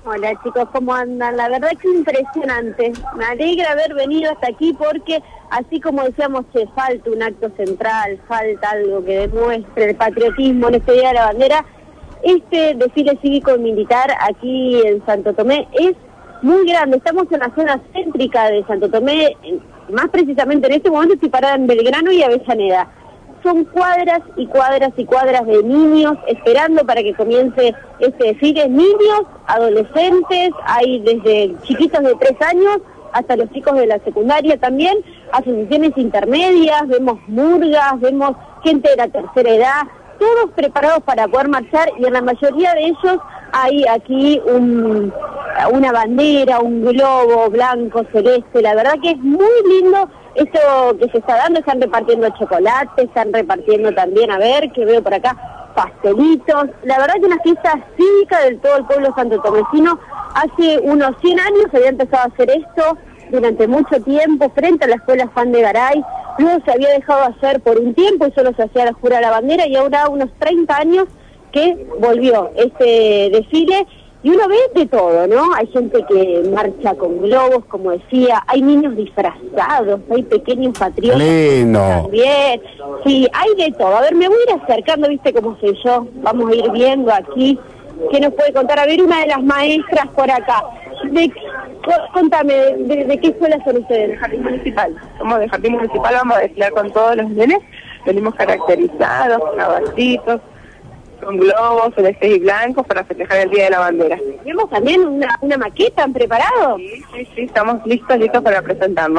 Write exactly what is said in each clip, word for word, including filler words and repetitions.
Hola chicos, ¿cómo andan? La verdad que es impresionante. Me alegra haber venido hasta aquí porque, así como decíamos, che, falta un acto central, falta algo que demuestre el patriotismo en este Día de la Bandera. Este desfile cívico-militar aquí en Santo Tomé es muy grande. Estamos en la zona céntrica de Santo Tomé, más precisamente en este momento estoy parada en Belgrano y Avellaneda. Son cuadras y cuadras y cuadras de niños esperando para que comience este desfile. Niños, adolescentes, hay desde chiquitos de tres años hasta los chicos de la secundaria también, asociaciones intermedias, vemos murgas, vemos gente de la tercera edad, todos preparados para poder marchar, y en la mayoría de ellos hay aquí un, una bandera, un globo blanco, celeste. La verdad que es muy lindo esto que se está dando. Están repartiendo chocolate, están repartiendo también, a ver, que veo por acá, pastelitos. La verdad que una fiesta cívica del todo el pueblo santotomecino. Hace unos cien años se había empezado a hacer esto durante mucho tiempo frente a la escuela Juan de Garay. Luego se había dejado hacer por un tiempo y solo se hacía la jura de la bandera, y ahora unos treinta años que volvió este desfile. Y uno ve de todo, ¿no? Hay gente que marcha con globos, como decía, hay niños disfrazados, hay pequeños patriotas. Lindo. También. Sí, hay de todo. A ver, me voy a ir acercando, ¿viste cómo soy yo? Vamos a ir viendo aquí qué nos puede contar. A ver, una de las maestras por acá. De, contame, de, de qué escuela son ustedes? De Jardín Municipal. Somos de Jardín Municipal, vamos a desfilar con todos los nenes. Venimos caracterizados, con abastitos, con globos celestes y blancos para festejar el Día de la Bandera. ¿Tenemos también una, una maqueta? ¿Han preparado? Sí, sí, sí, estamos listos, listos para presentarnos.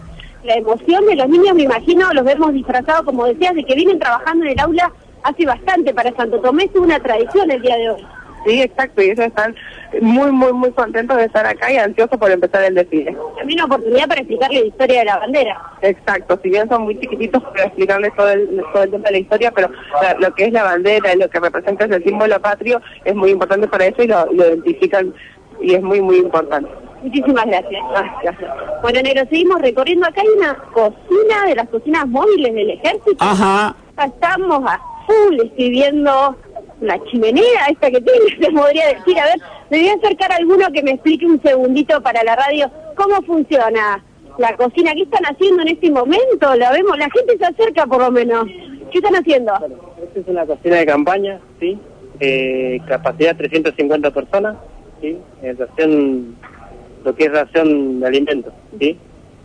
La emoción de los niños, me imagino, los vemos disfrazados, como decías, de que vienen trabajando en el aula hace bastante para Santo Tomé. Es una tradición el día de hoy. Sí, exacto, y ellos están muy, muy, muy contentos de estar acá y ansiosos por empezar el desfile. También una oportunidad para explicarle la historia de la bandera. Exacto, si bien son muy chiquititos para explicarles todo el, todo el tema de la historia, pero la, lo que es la bandera y lo que representa es el símbolo patrio es muy importante para eso, y lo, lo identifican, y es muy, muy importante. Muchísimas gracias. Ah, gracias. Bueno, negro, seguimos recorriendo. Acá hay una cocina de las cocinas móviles del ejército. Ajá. Estamos a full, estoy viendo la chimenea esta que tiene, se podría decir. A ver, me voy a acercar a alguno que me explique un segundito para la radio cómo funciona la cocina. ¿Qué están haciendo en este momento? La vemos, la gente se acerca por lo menos. ¿Qué están haciendo? Bueno, esta es una cocina de campaña, ¿sí? Eh, capacidad trescientas cincuenta personas, ¿sí? En ración, lo que es ración de alimentos, ¿sí?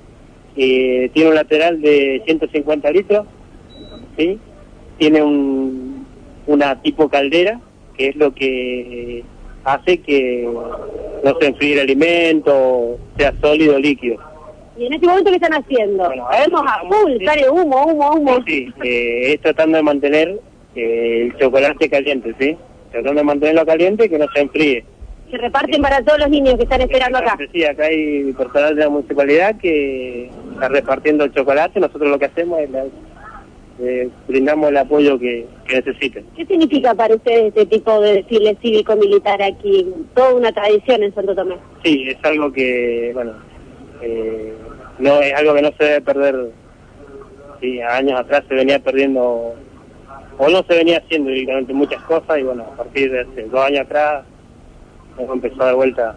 Eh, tiene un lateral de ciento cincuenta litros, ¿sí? Tiene un, una tipo caldera, que es lo que hace que no se enfríe el alimento, sea sólido o líquido. ¿Y en este momento qué están haciendo? Bueno, Vemos a full, sí. sale humo, humo, humo. Sí, eh, es tratando de mantener eh, el chocolate caliente, ¿sí? Tratando de mantenerlo caliente y que no se enfríe. Se reparten para todos los niños que están esperando acá. Sí, acá hay personal de la municipalidad que está repartiendo el chocolate. Nosotros lo que hacemos es la, eh, brindamos el apoyo que, que necesiten. ¿Qué significa para ustedes este tipo de desfile cívico-militar aquí? Toda una tradición en Santo Tomé. Sí, es algo que, bueno, eh, no es algo que no se debe perder. Sí, años atrás se venía perdiendo, o no se venía haciendo directamente muchas cosas, y bueno, a partir de hace dos años atrás hemos empezado de vuelta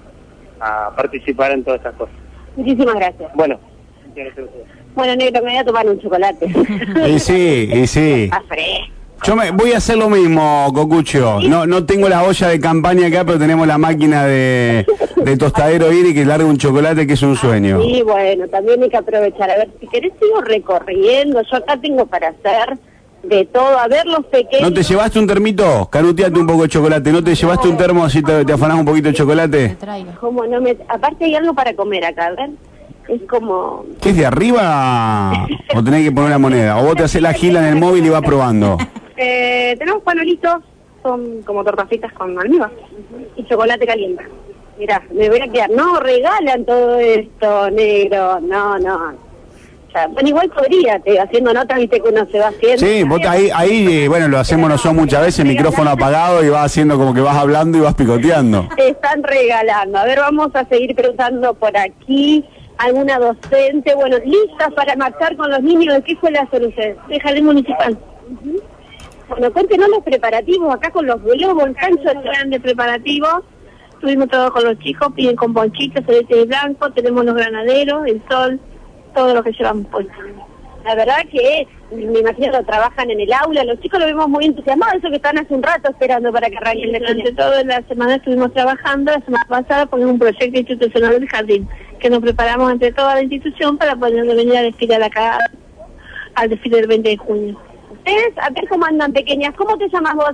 a participar en todas estas cosas. Muchísimas gracias. Bueno, gracias a ustedes. Bueno, negro, me voy a tomar un chocolate. Y sí, y sí. Está fresco. Yo me voy a hacer lo mismo, Cocucho. No no tengo la olla de campaña acá, pero tenemos la máquina de, de tostadero Iri que larga un chocolate que es un sueño. Sí, bueno, también hay que aprovechar. A ver, si querés sigo recorriendo. Yo acá tengo para hacer de todo. A ver los pequeños. ¿No te llevaste un termito? Canuteate un poco de chocolate. ¿No te llevaste un termo así te, te afanás un poquito de chocolate? ¿Cómo no me... Aparte hay algo para comer acá, a ver. Es como... ¿Qué es de arriba? ¿O tenés que poner la moneda? ¿O vos te haces la gila en el móvil y vas probando? Eh, tenemos panuelitos, son como tortacitas con almíbar y chocolate caliente. Mirá, me voy a quedar. No, regalan todo esto, negro. No, no. O sea, bueno, igual podría, te, haciendo notas, viste que uno se va haciendo. Sí, vos ahí, ahí eh, bueno, lo hacemos nosotros muchas veces, micrófono apagado, y vas haciendo como que vas hablando y vas picoteando. Te están regalando. A ver, vamos a seguir preguntando por aquí. ¿Alguna docente? Bueno, listas para marchar con los niños. ¿De qué escuela son ustedes? De Jardín Municipal. Uh-huh. Bueno, cuéntenos los preparativos acá con los globos, el cancho de grandes preparativos. estuvimos todos con los chicos, piden con ponchitos, celeste y blanco, tenemos los granaderos, el sol, todo lo que llevamos puesto. La verdad que me imagino que trabajan en el aula, los chicos lo vemos muy entusiasmados, eso que están hace un rato esperando para que arranquen. Durante toda la semana estuvimos trabajando, la semana pasada por un proyecto institucional del jardín, que nos preparamos entre toda la institución para poder venir a desfilar acá al desfile del veinte de junio. Ustedes, a ver cómo andan pequeñas, ¿cómo te llamas vos?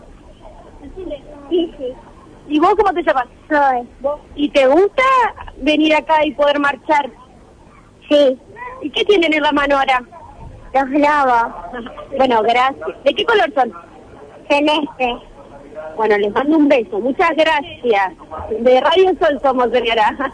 Sí, sí. ¿Y vos cómo te llamas? Soy. ¿Y te gusta venir acá y poder marchar? Sí. ¿Y qué tienen en la mano ahora? Los globos. Bueno, gracias. ¿De qué color son? Celeste. Bueno, les mando un beso. Muchas gracias. De Radio Sol somos, señora.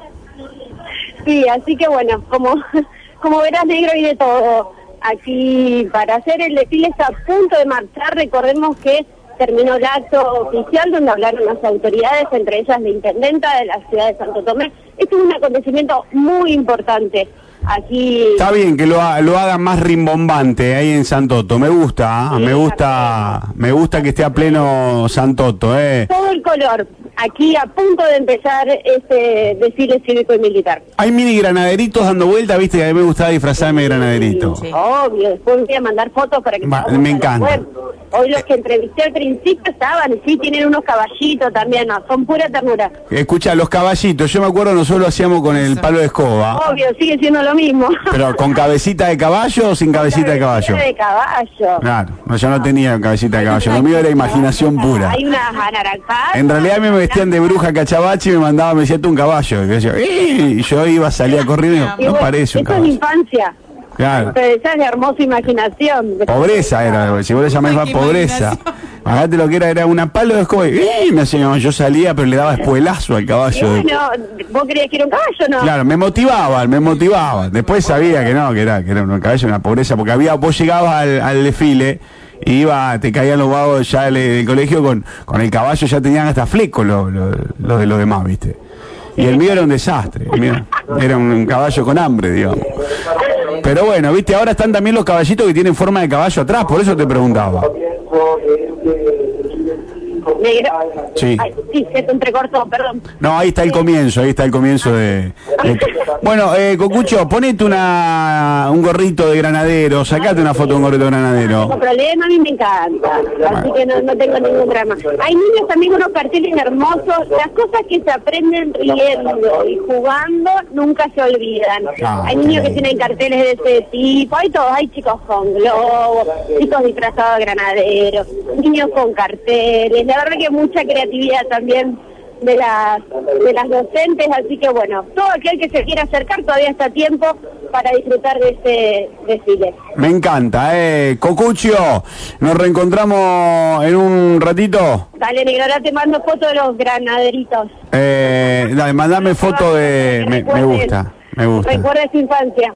Sí, así que bueno, como, como verás, negro y de todo. Aquí, para hacer el desfile, está a punto de marchar. Recordemos que terminó el acto oficial donde hablaron las autoridades, entre ellas la intendenta de la ciudad de Santo Tomé. Esto es un acontecimiento muy importante. Aquí... Está bien que lo, ha, lo hagan más rimbombante ahí en Santoto, me gusta, ¿eh? Sí, me gusta, me gusta que esté a pleno Santoto, eh. Todo el color, aquí a punto de empezar este desfile cívico y militar. Hay mini granaderitos dando vuelta, viste que a mí me gustaba disfrazarme de granaderito. Sí, obvio, después voy a mandar fotos para que... Va, me encanta. Hoy los que entrevisté al principio estaban, sí, tienen unos caballitos también, no, son pura ternura. Escucha, los caballitos, yo me acuerdo nosotros lo hacíamos con el palo de escoba. Obvio, sigue siendo lo mismo. Pero con cabecita de caballo o sin cabecita de caballo. de caballo. Claro, no, yo no tenía cabecita de caballo, lo mío era imaginación pura. Hay unas anaranjadas. En realidad me vestían de bruja cachabachi y me mandaban, me decía tú un caballo. Y yo, ¡eh! y yo iba, salía corriendo y no parece un caballo. Esto es infancia. Claro. Pero esa es de hermosa imaginación. Pobreza era, si vos le llamás pobreza. Fíjate lo que era, era una palo de escoba. ¡Eh! Me hacía, yo salía, pero le daba espuelazo al caballo. Bueno, vos creías que era un caballo, ¿no? Claro, me motivaban, me motivaban. Después sabía que no, que era, que era un caballo, una pobreza, porque había, vos llegabas al, al desfile y iba, te caían los vagos ya del, del colegio con, con el caballo, ya tenían hasta fleco los lo, lo de los demás, ¿viste? Y el mío era un desastre, el mío era un, un caballo con hambre, digamos. Pero bueno, viste, ahora están también los caballitos que tienen forma de caballo atrás, por eso te preguntaba. Negro. Sí. Ay, sí, se te entrecortó, perdón. No, ahí está el comienzo, ahí está el comienzo de... de... Bueno, eh, Cocucho, ponete una un gorrito de granadero, sacate una foto de un gorrito de granadero. No tengo problema, a mí me encanta, así que no, no tengo ningún drama. Hay niños también con unos carteles hermosos, las cosas que se aprenden riendo y jugando nunca se olvidan. Ah, hay niños que tienen carteles de ese tipo, hay todos, hay chicos con globos, chicos disfrazados de granaderos, niños con carteles, la verdad que mucha creatividad también de las de las docentes, así que bueno, todo aquel que se quiera acercar todavía está a tiempo para disfrutar de este desfile. Me encanta, eh, Cocucho, nos reencontramos en un ratito. Dale, negro, ahora te mando foto de los granaderitos. Eh, dale, mandame foto de... Me, me gusta, me gusta. Recuerda su infancia.